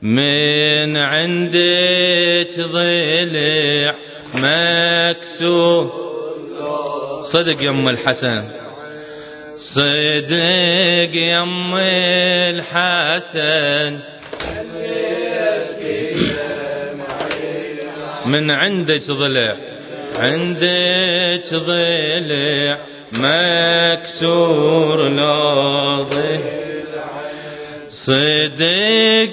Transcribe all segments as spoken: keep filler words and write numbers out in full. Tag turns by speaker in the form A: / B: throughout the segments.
A: من عندك ضلع مكسور. صدق يم الحسن، صدق يم الحسن، من عندك ضلع، عندك ضلع مكسور لاضي. صدق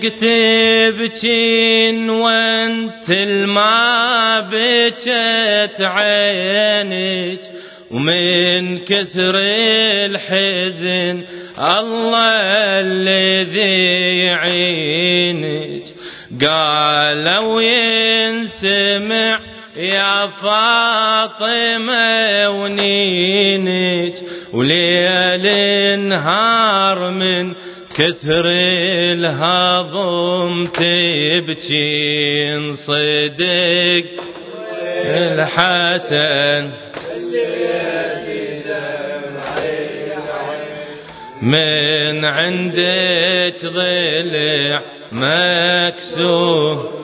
A: تبكين وانت الما بكت عينك، ومن كثر الحزن الله الذي يعينك. قالوا ينسمع يا فاطمة ونينك، وليل نهار من كثر الهضم تبكين. صدق الحسن من عندك ضلع مكسور.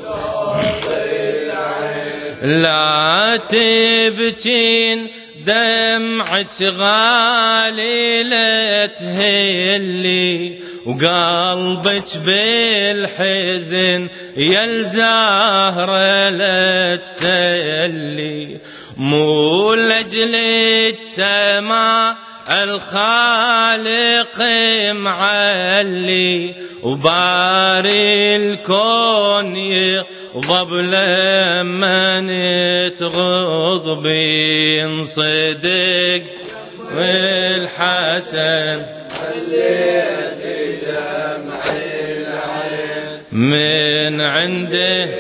A: لا تبكين دمعك غالي لا تهلي، وقلبك بالحزن يا الزهرة لا تسلي. مو لجلك سما الخالق معلي، وباري الكون يغضب لما تغضبين. صدق والحسن من عنده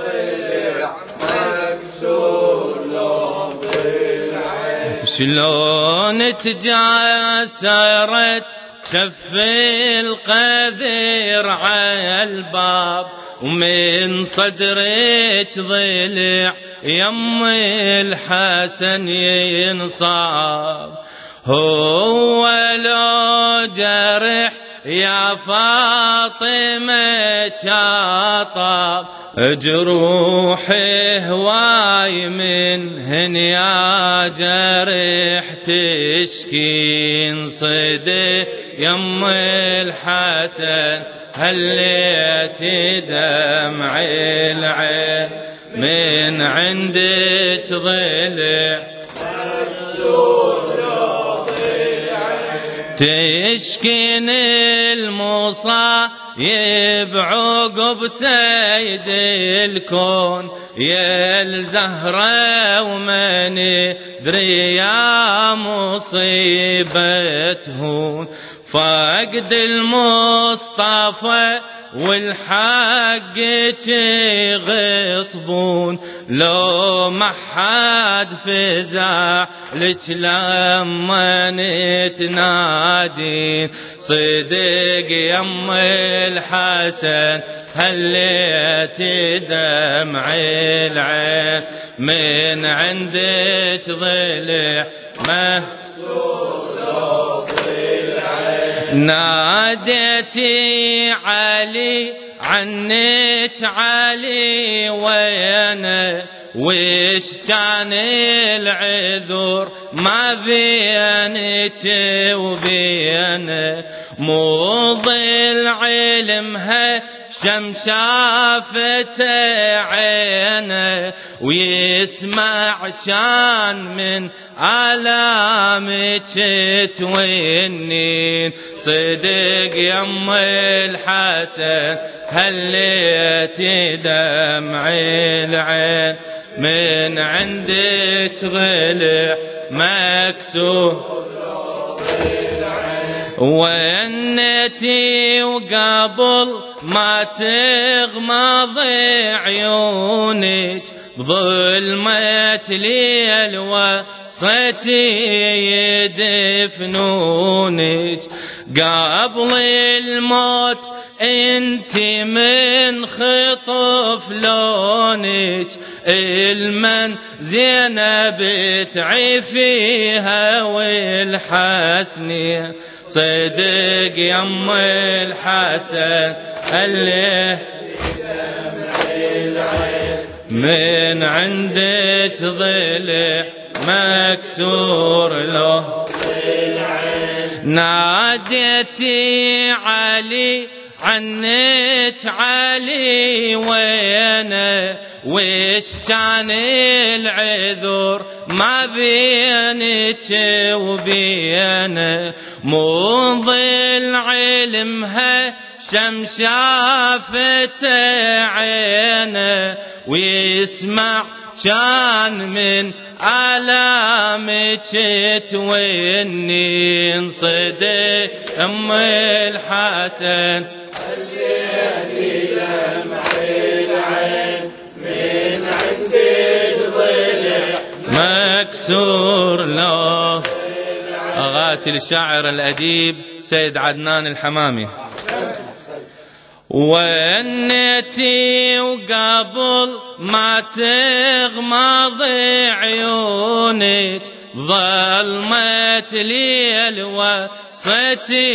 A: شلون تجاسرت شف القذر على الباب، ومن صدرك ضلع يم الحسن ينصاب. هو لو جرح يا فاطمة شاطب، جروح هواي من يا جرح تشكين. صدق يم الحسن هليت دمع العين، من عندك ضلع تشكين المصايب عقب سيد الكون يا الزهرة، ومن يدري يا مصيبته فقد المصطفى والحق يغصبون. لو ما حد فزع لك لما نتنادين. صدق يم الحسن هليت دمع العين، من عندك ضلع مكسور. ناديتي علي عنك علي وينا، وش كان العذر ما بينك وبينا. موضي العلمها شم شافت عينه، ويسمع كان من آلامك توينين. صدق يم الحسن هليت دمع العين، من عندك ضلع مكسور. وينتي وقبل ما تغمض عيونك بظلمة ليل وسطي يدفنونك. قبل الموت انت من خطف لونك، المن زينب تعيفيها والحسنية. صدق يم الحسن اللي من عندك ضلع مكسور له ناديتي علي عنك علي وينه ويش كان العذر ما بينك وبينه منذ العلمها شمس شافت عينه ويسمع كان من آلامك تويني انصدي أم الحسن
B: خليتي دمع العين من عندك ضلع
A: مكسور له. أغاتي الشاعر الأديب سيد عدنان الحمامي. ونيتي وقبل ما تغمض عيونك ظلمت ليل وسطي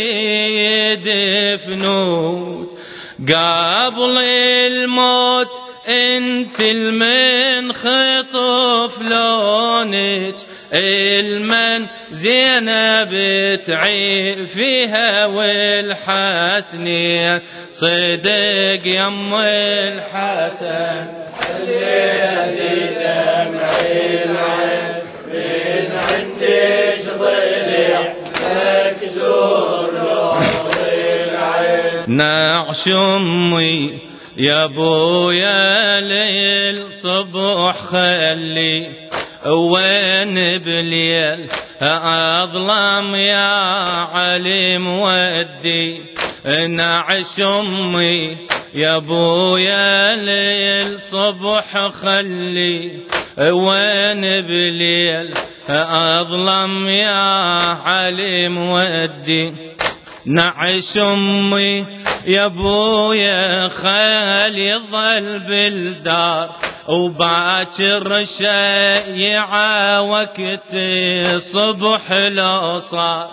A: يدفنون قبل الموت انت المن خطف لونك المن زينب تعي فيها والحسنية صدق يم الحسن
B: خليتي دمع العين من عندك ضلع مكسور له العين
A: نعش امي يا بويا ليل صبح خلي وين بليل أظلم يا عليم ودي نعش أمي يا بويا ليل صبح خلي وين بليل أظلم يا عليم ودي نعش أمي يا بويا خالي ظل بالدار وباكر شيعة وقت الصبح لو صار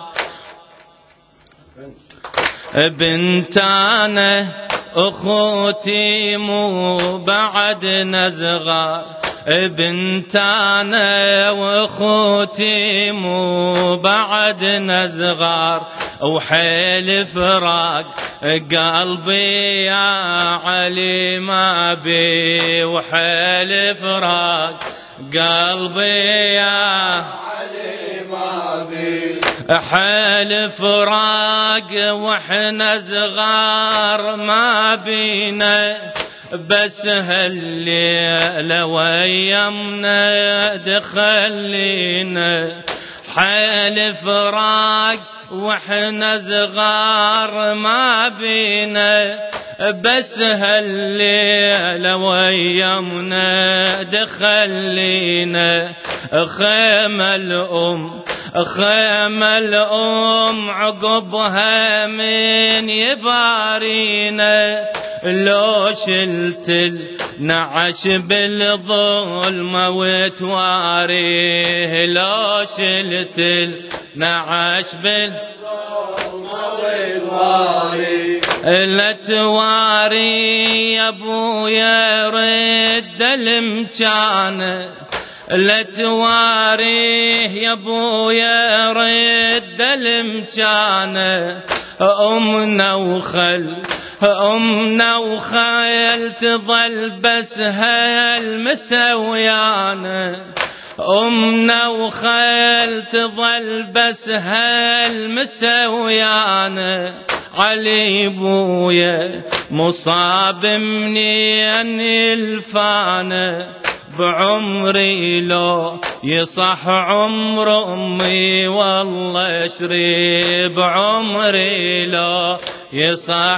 A: بنتانه اخوتي مو بعد نزغار بنتانه واخوتي مو بعد نزغار وحيل فراق قلبي يا علي ما بي وحيل فراق قلبي يا
B: علي ما بي
A: حيل فراق واحنا صغار ما بينا بس هالليلة ويمنا دخلينا حيل فراق واحنا صغار ما بينا بس هالليلة ويمنا دخلينا خيم الأم خيم الأم عقبها من يبارينا لو شلت النعش بالظلمة وتواريه لو شلت النعش بالظلمة وتواريه لا تواري يا ابويا رد المكان لا تواريه يا ابويا رد المكان أمنا وخل أمنا وخيل تظل بس هالمسويانة أمنا وخيل تظل بس هالمسويانة علي بويا مصاب منين الفانة بعمري لو يصح عمر أمي والله اشري بعمري لو يصح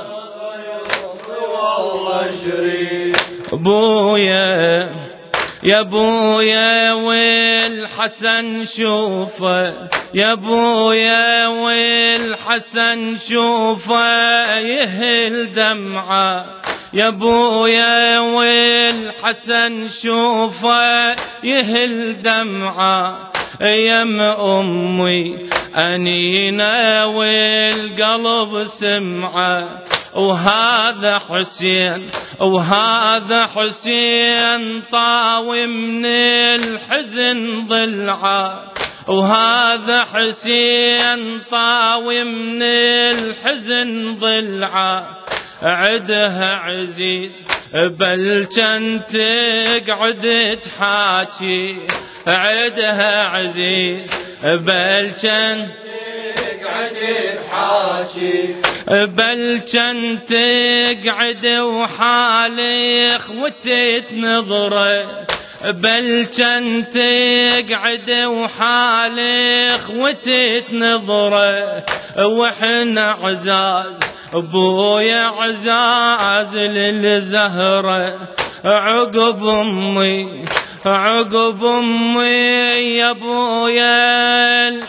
B: والله اشري
A: بويا يا بويا والحسن شوفه يا بويا والحسن شوفه يهل دمعه يا بويا والحسن شوفه يهل دمعه يم أمي أنينا والقلب سمعه وهذا حسين وهذا حسين طاوي من الحزن ضلعه، وهذا حسين طاوي من الحزن ضلعه، عدها عزيز بل كان تقعد تحاكي، عدها عزيز بل كان
B: تقعد تحاكي،
A: بل كان تقعد وحالي اخوتي تنظره، بل كان تقعد وحالي اخوتي تنظره، واحنا عزاز ابويا عزاز للزهره، عقب امي عقب امي يا ابويا،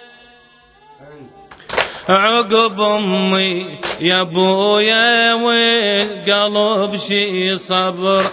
A: عقب امي يا ابويا والقلب شي صبر،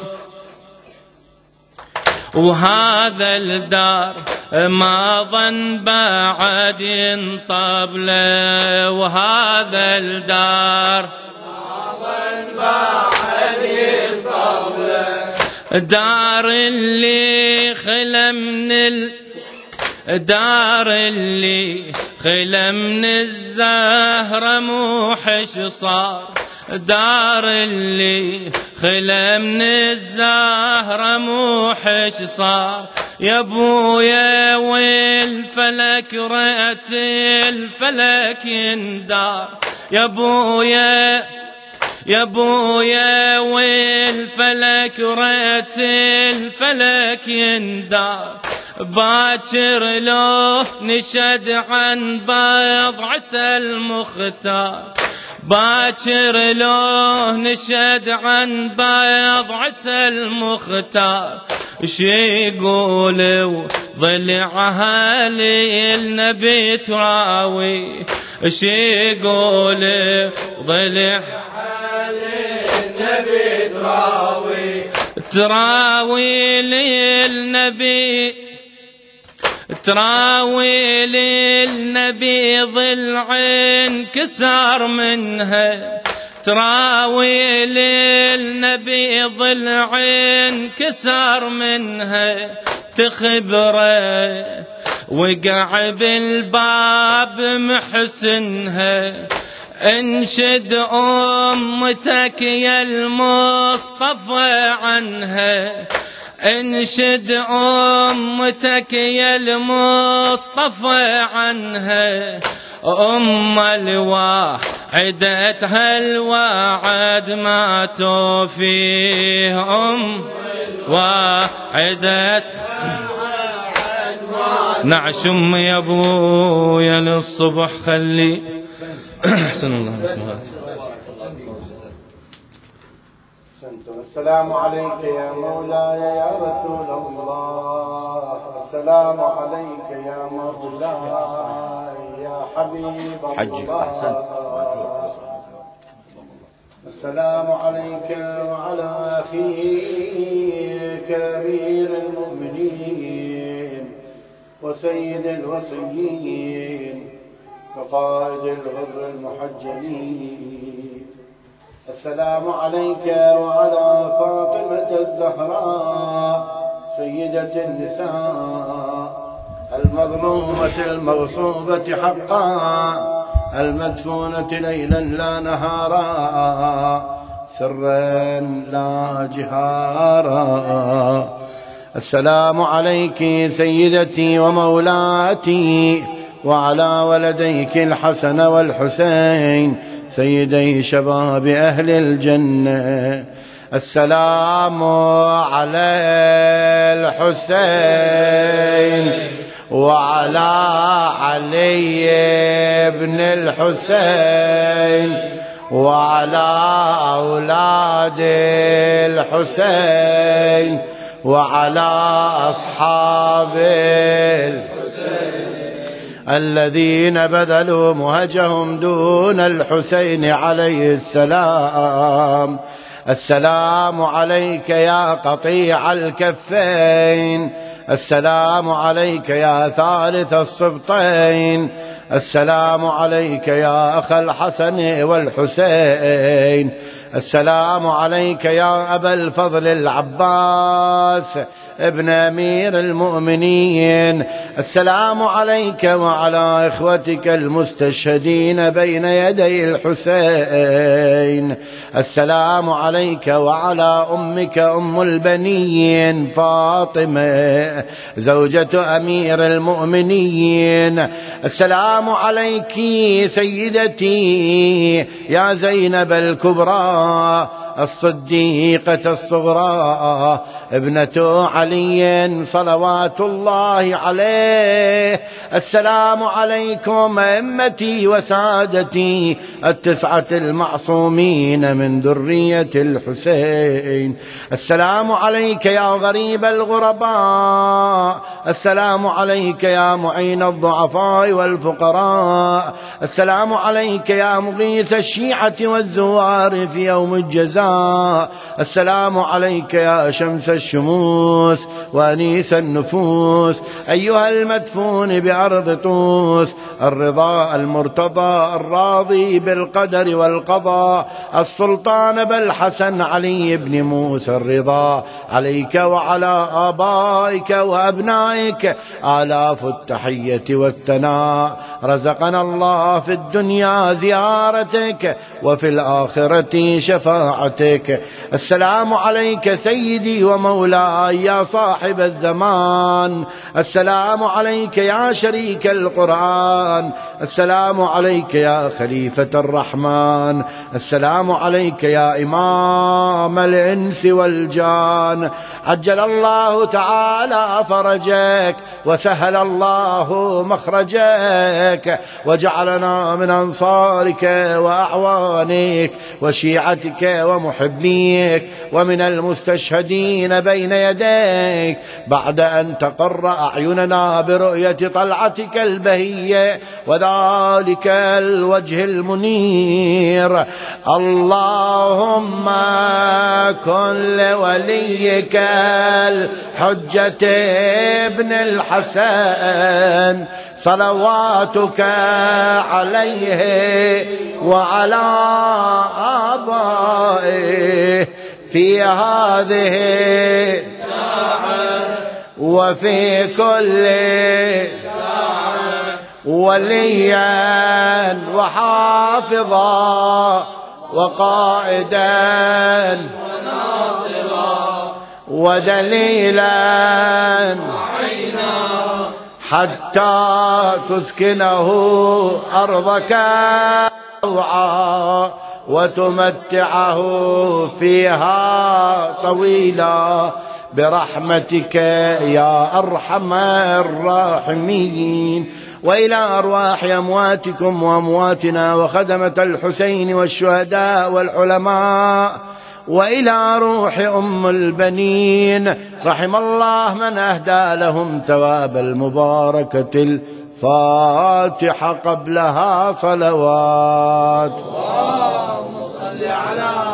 A: وهذا الدار ما ظن بعد ينطب له، وهذا الدار
B: ما ظن بعد ينطب له،
A: دار اللي خلى من ال دار اللي خلى من الزهرة موحش صار، دار اللي خلى من الزهرة موحش صار، يا ابويا والفلك رأت الفلك يندار، يا ابويا يا ابويا والفلك رأت الفلك يندار، باكر لو نشد عن بضعة المختار، باكر لو نشد عن بضعة المختار، شي يقول ضلعها للنبي تراوي، شي يقول ضلعها
B: للنبي تراوي،
A: تراوي للنبي تراوي للنبي ضلعين كسر منها، تراوي للنبي ضلعين كسر منها، تخبره وقع بالباب محسنها، انشد امتك يا المصطفى عنها، انشد امتك يا المصطفى عنها، ام الواحدتها الوعد ما توفيه، ام واحدتها نعشم يا ابويا للصبح خلي. احسن الله.
B: السلام عليك يا مولاي يا رسول الله، السلام عليك يا مولاي يا حبيب الله، السلام عليك وعلى أخيك أمير المؤمنين وسيد الوصيين وقائد الغر المحجلين، السلام عليك وعلى فاطمة الزهراء سيدة النساء المظلومة المغصوبة حقا المدفونة ليلا لا نهارا سرا لا جهارا، السلام عليك سيدتي ومولاتي وعلى ولديك الحسن والحسين سيدي شباب أهل الجنة، السلام على الحسين وعلى علي بن الحسين وعلى أولاد الحسين وعلى أصحاب الحسين الذين بذلوا مهجهم دون الحسين عليه السلام، السلام عليك يا قطيع الكفين السلام عليك يا ثالث السبطين، السلام عليك يا أخ الحسن والحسين، السلام عليك يا أبا الفضل العباس ابن أمير المؤمنين، السلام عليك وعلى إخوتك المستشهدين بين يدي الحسين، السلام عليك وعلى أمك أم البنين فاطمة زوجة أمير المؤمنين، السلام عليك سيدتي يا زينب الكبرى الصديقة الصغرى ابنة علي صلوات الله عليه، السلام عليكم أئمتي وسادتي التسعة المعصومين من ذرية الحسين، السلام عليك يا غريب الغرباء، السلام عليك يا معين الضعفاء والفقراء، السلام عليك يا مغيث الشيعة والزوار في يوم الجزاء، السلام عليك يا شمس الشموس وأنيس النفوس، أيها المدفون بأرض طوس، الرضا المرتضى الراضي بالقدر والقضاء، السلطان بالحسن علي بن موسى الرضا، عليك وعلى آبائك وأبنائك آلاف التحية والثناء، رزقنا الله في الدنيا زيارتك وفي الآخرة شفاعتك، السلام عليك سيدي ومولاي يا صاحب الزمان، السلام عليك يا شريك القرآن، السلام عليك يا خليفة الرحمن، السلام عليك يا إمام الإنس والجان، عجل الله تعالى فرجك وسهل الله مخرجك وجعلنا من أنصارك وأعوانك وشيعتك ومحبيك ومن المستشهدين بين يديك بعد أن تقر أعيننا برؤية طلعتك البهية وذلك الوجه المنير. اللهم كن لوليك الحجة ابن الحسن صلواتك عليه وعلى آبائه في هذه الساعة وفي كل ساعة وليا وحافظا وقائدا وناصرا ودليلا حتى تسكنه أرضك روعا وتمتعه فيها طويلا برحمتك يا أرحم الراحمين. وإلى أرواح أمواتكم وأمواتنا وخدمة الحسين والشهداء والعلماء وإلى روح أم البنين رحم الله من أهدى لهم ثواب المباركة الفاتحة قبلها صلوات. اللهم صل على